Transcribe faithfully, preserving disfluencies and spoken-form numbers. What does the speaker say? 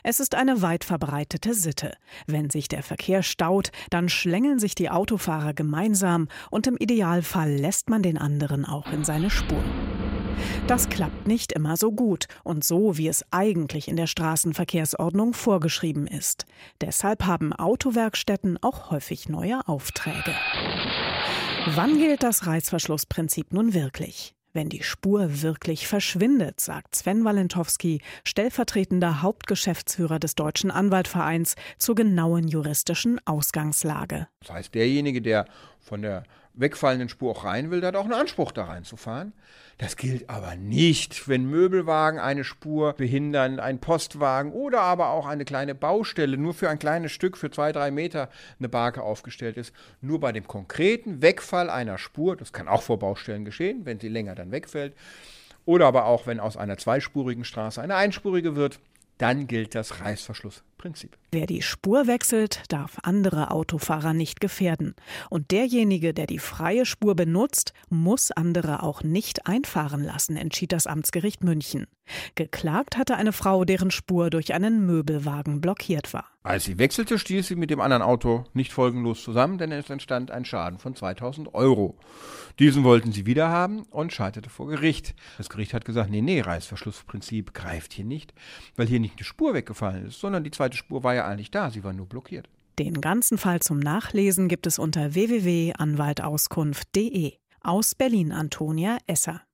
Es ist eine weit verbreitete Sitte. Wenn sich der Verkehr staut, dann schlängeln sich die Autofahrer gemeinsam und im Idealfall lässt man den anderen auch in seine Spur. Das klappt nicht immer so gut und so, wie es eigentlich in der Straßenverkehrsordnung vorgeschrieben ist. Deshalb haben Autowerkstätten auch häufig neue Aufträge. Wann gilt das Reißverschlussprinzip nun wirklich? Wenn die Spur wirklich verschwindet, sagt Sven Walentowski, stellvertretender Hauptgeschäftsführer des Deutschen Anwaltvereins, zur genauen juristischen Ausgangslage. Das heißt, derjenige, der von der wegfallenden Spur auch rein will, der hat auch einen Anspruch, da reinzufahren. Das gilt aber nicht, wenn Möbelwagen eine Spur behindern, ein Postwagen oder aber auch eine kleine Baustelle nur für ein kleines Stück, für zwei, drei Meter eine Barke aufgestellt ist. Nur bei dem konkreten Wegfall einer Spur, das kann auch vor Baustellen geschehen, wenn sie länger dann wegfällt, oder aber auch, wenn aus einer zweispurigen Straße eine einspurige wird, dann gilt das Reißverschlussprinzip. Wer die Spur wechselt, darf andere Autofahrer nicht gefährden. Und derjenige, der die freie Spur benutzt, muss andere auch nicht einfahren lassen, entschied das Amtsgericht München. Geklagt hatte eine Frau, deren Spur durch einen Möbelwagen blockiert war. Als sie wechselte, stieß sie mit dem anderen Auto nicht folgenlos zusammen, denn es entstand ein Schaden von zweitausend Euro. Diesen wollten sie wiederhaben und scheiterte vor Gericht. Das Gericht hat gesagt, nee, nee, Reißverschlussprinzip greift hier nicht, weil hier nicht eine Spur weggefallen ist, sondern die zweite Spur war ja eigentlich da, sie war nur blockiert. Den ganzen Fall zum Nachlesen gibt es unter w w w punkt anwaltauskunft punkt d e. Aus Berlin Antonia Esser.